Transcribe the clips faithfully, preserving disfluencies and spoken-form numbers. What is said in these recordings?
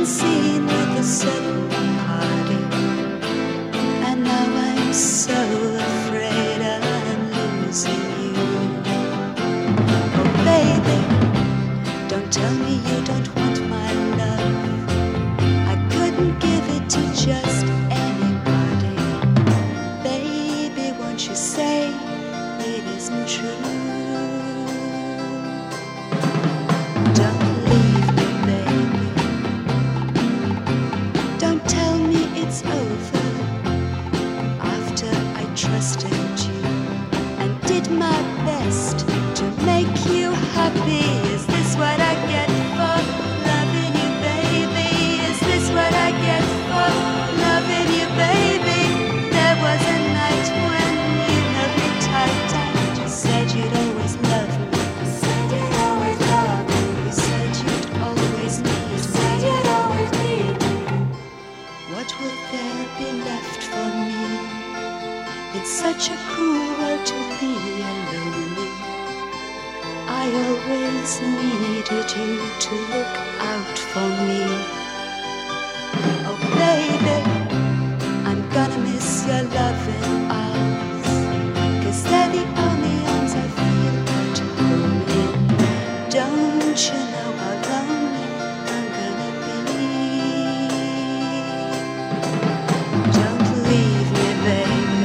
been seen with a certain party, and now I'm so afraid I'm losing you. Oh baby, don't tell me you don't want my love. I couldn't give it to just anybody. Baby, won't you say it isn't true? Don't leave me, baby. Don't tell me it's over after I trusted you and did my best to make you happy. Is this what I get for loving you, baby? Is this what I get for loving you, baby? There was a night when you held me tight and you said you'd always love me. You said you'd always love me. You said you'd always need me. Said you'd always need me. What would there be left for me? It's such a cruel world to be alone in. I always needed you to look out for me. Oh baby, I'm gonna miss your loving arms, 'cause they're the only arms I feel at home in. Don't you know how lonely I'm gonna be? Don't leave me, baby.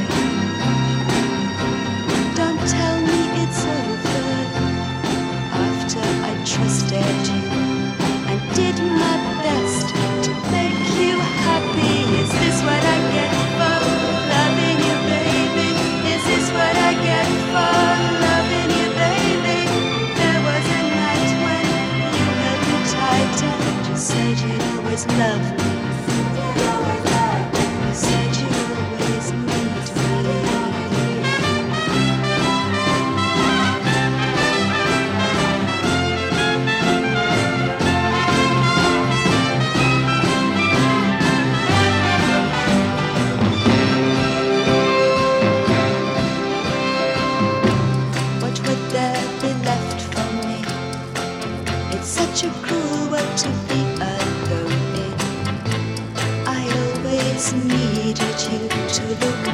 Don't tell me it's over after I trusted you and did my best to make you happy. Is this what I get for loving you, baby? Is this what I get for loving you, baby? There was a night when you held me tight and you said you'd always love me. You said you'd always need me. What would there be left for me? It's such a cruel world to be alone in. I always needed you to look